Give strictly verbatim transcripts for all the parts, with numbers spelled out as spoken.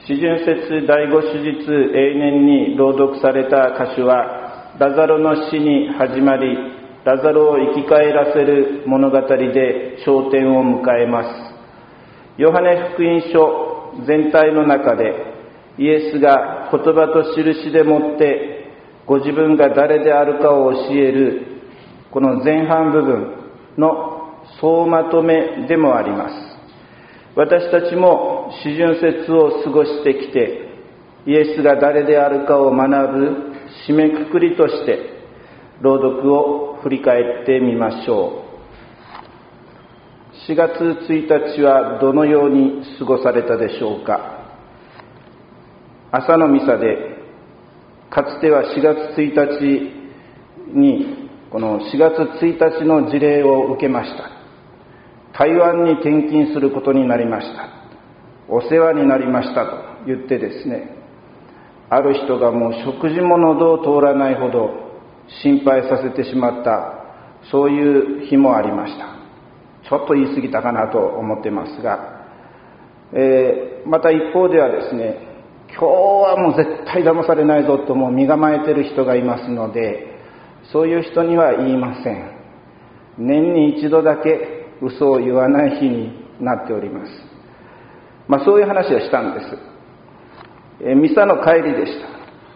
四旬節第五手術永年に朗読された箇所は、ラザロの死に始まり、ラザロを生き返らせる物語で頂点を迎えます。ヨハネ福音書全体の中で、イエスが言葉と印でもってご自分が誰であるかを教えるこの前半部分の総まとめでもあります。私たちも四旬節を過ごしてきて、イエスが誰であるかを学ぶ締めくくりとして朗読を振り返ってみましょう。しがつついたちはどのように過ごされたでしょうか。朝のミサで、かつてはしがつついたちにこのしがつついたちの事例を受けました。台湾に転勤することになりました。お世話になりましたと言ってですね、ある人がもう食事も喉を通らないほど心配させてしまった、そういう日もありました。ちょっと言い過ぎたかなと思ってますが、えー、また一方ではですね、今日はもう絶対騙されないぞともう身構えている人がいますので、そういう人には言いません。年に一度だけ嘘を言わない日になっております。まあそういう話をしたんです。えミサの帰りでした。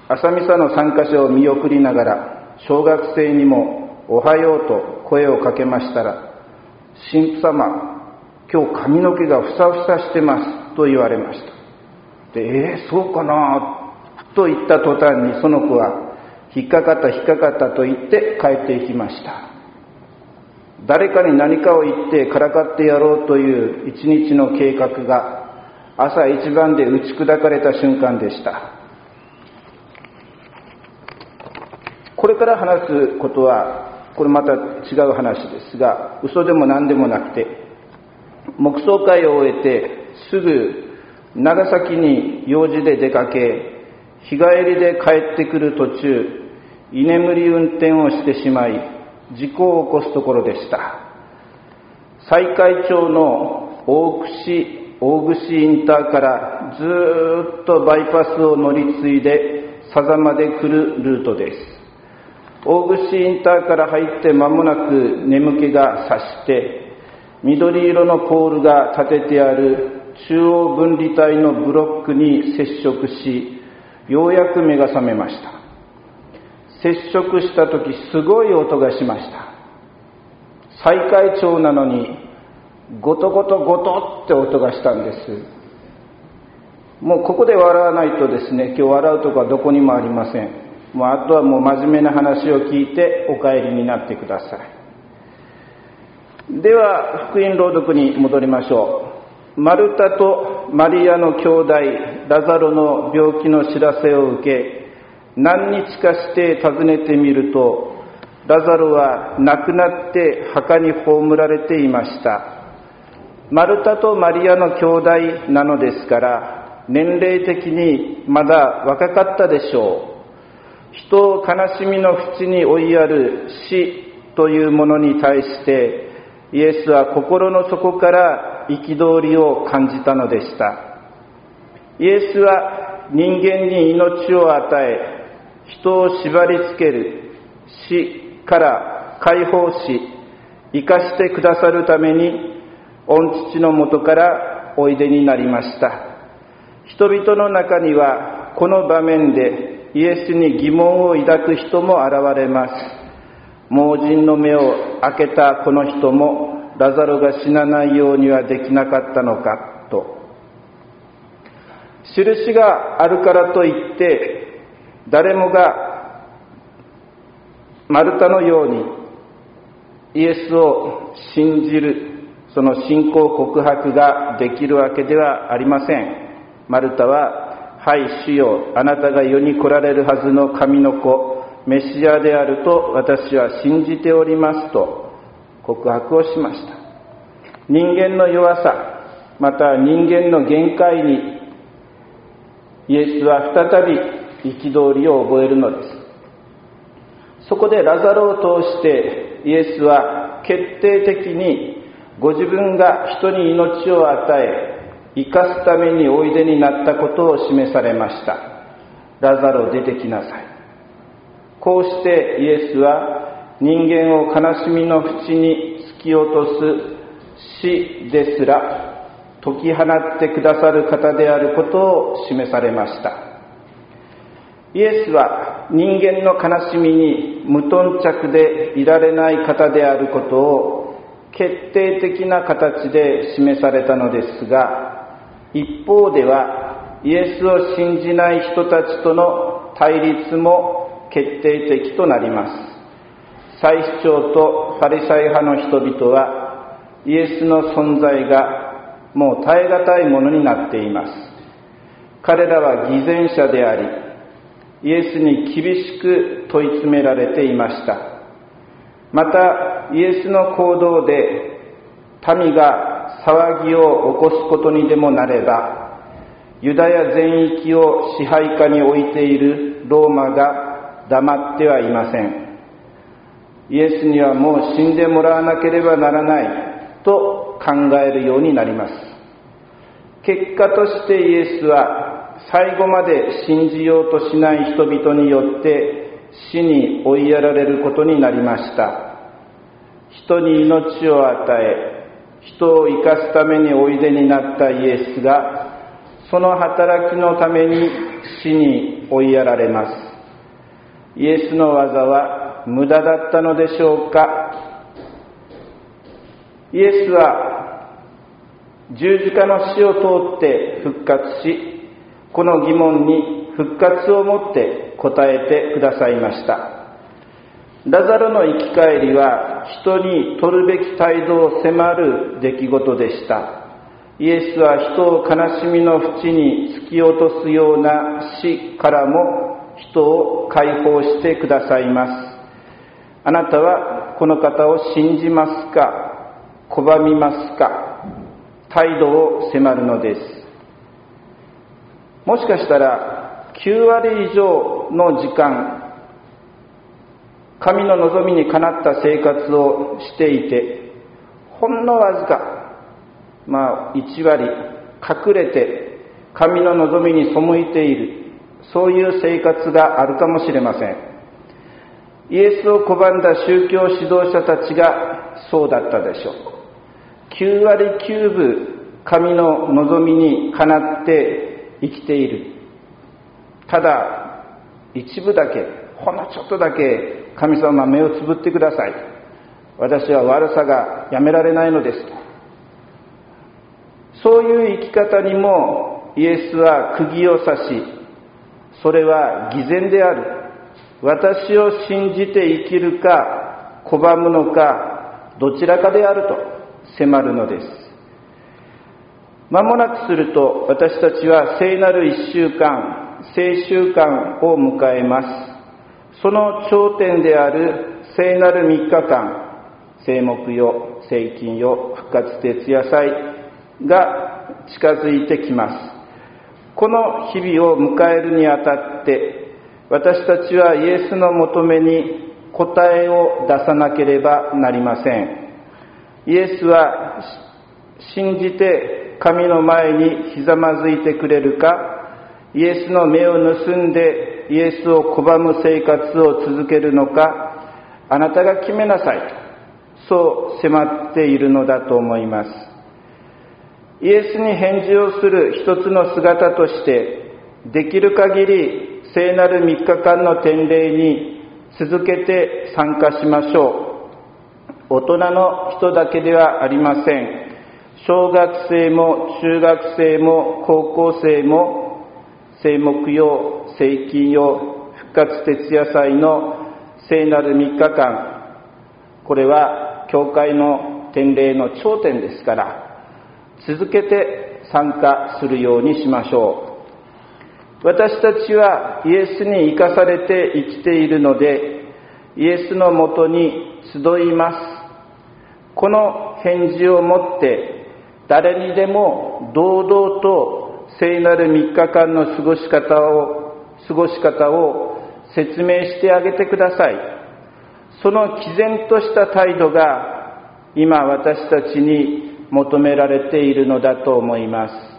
朝ミサの参加者を見送りながら、小学生にもおはようと声をかけましたら、神父様、今日髪の毛がふさふさしてますと言われました。で、えー、そうかなと言った途端にその子は、引っかかった引っかかったと言って帰っていきました。誰かに何かを言ってからかってやろうという一日の計画が朝一番で打ち砕かれた瞬間でした。これから話すことはこれまた違う話ですが、嘘でも何でもなくて、黙想会を終えてすぐ長崎に用事で出かけ、日帰りで帰ってくる途中、居眠り運転をしてしまい事故を起こすところでした。西海町の大串、大串インターからずーっとバイパスを乗り継いで佐座まで来るルートです。大串インターから入って間もなく眠気がさして、緑色のポールが立ててある中央分離帯のブロックに接触し、ようやく目が覚めました。接触したときすごい音がしました。西海町なのにゴトゴトゴトって音がしたんです。もうここで笑わないとですね、今日笑うとこはどこにもありません。もうあとはもう真面目な話を聞いてお帰りになってください。では福音朗読に戻りましょう。マルタとマリアの兄弟ラザロの病気の知らせを受け、何日かして訪ねてみると、ラザロは亡くなって墓に葬られていました。マルタとマリアの兄弟なのですから、年齢的にまだ若かったでしょう。人を悲しみの淵に追いやる死というものに対して、イエスは心の底から憤りを感じたのでした。イエスは人間に命を与え、人を縛りつける死から解放し、生かしてくださるために御父のもとからおいでになりました。人々の中にはこの場面でイエスに疑問を抱く人も現れます。盲人の目を開けたこの人もラザロが死なないようにはできなかったのかと。印があるからといって誰もがマルタのようにイエスを信じる、その信仰告白ができるわけではありません。マルタは、はい主よ、あなたが世に来られるはずの神の子メシアであると私は信じておりますと告白をしました。人間の弱さ、また人間の限界にイエスは再び憤りを覚えるのです。そこでラザロを通してイエスは決定的にご自分が人に命を与え、 生かすためにおいでになったことを示されました。ラザロ出てきなさい。こうしてイエスは人間を悲しみの淵に突き落とす死ですら解き放ってくださる方であることを示されました。イエスは人間の悲しみに無頓着でいられない方であることを決定的な形で示されたのですが、一方ではイエスを信じない人たちとの対立も決定的となります。祭司長とファリサイ派の人々はイエスの存在がもう耐え難いものになっています。彼らは偽善者であり、イエスに厳しく問い詰められていました。またイエスの行動で民が騒ぎを起こすことにでもなれば、ユダヤ全域を支配下に置いているローマが黙ってはいません。イエスにはもう死んでもらわなければならないと考えるようになります。結果としてイエスは最後まで信じようとしない人々によって死に追いやられることになりました。人に命を与え、人を生かすためにおいでになったイエスが、その働きのために死に追いやられます。イエスの技は無駄だったのでしょうか。イエスは十字架の死を通って復活し、この疑問に復活をもって答えてくださいました。ラザロの生き返りは人に取るべき態度を迫る出来事でした。イエスは人を悲しみの淵に突き落とすような死からも人を解放してくださいます。あなたはこの方を信じますか、拒みますか。態度を迫るのです。もしかしたらきゅうわり以上の時間、神の望みにかなった生活をしていて、ほんのわずか、まあいちわり隠れて神の望みに背いている、そういう生活があるかもしれません。イエスを拒んだ宗教指導者たちがそうだったでしょう。きゅうわりきゅうぶ神の望みにかなって生きている。ただ一部だけ、ほんのちょっとだけ、神様目をつぶってください、私は悪さがやめられないのですと、そういう生き方にもイエスは釘を刺し、それは偽善である、私を信じて生きるか拒むのかどちらかであると迫るのです。間もなくすると私たちは聖なる一週間、聖週間を迎えます。その頂点である聖なるみっかかん、聖木曜、聖金曜、復活徹夜祭が近づいてきます。この日々を迎えるにあたって私たちはイエスの求めに答えを出さなければなりません。イエスは信じて神の前にひざまずいてくれるか、イエスの目を盗んでイエスを拒む生活を続けるのか、あなたが決めなさいと、そう迫っているのだと思います。イエスに返事をする一つの姿として、できる限り聖なるみっかかんの典礼に続けて参加しましょう。大人の人だけではありません。小学生も中学生も高校生も聖木曜、聖金曜、復活徹夜祭の聖なるみっかかん、これは教会の典礼の頂点ですから、続けて参加するようにしましょう。私たちはイエスに生かされて生きているので、イエスのもとに集います。この返事をもって誰にでも堂々と聖なるみっかかんの過ごし方を過ごし方を説明してあげてください。その毅然とした態度が今私たちに求められているのだと思います。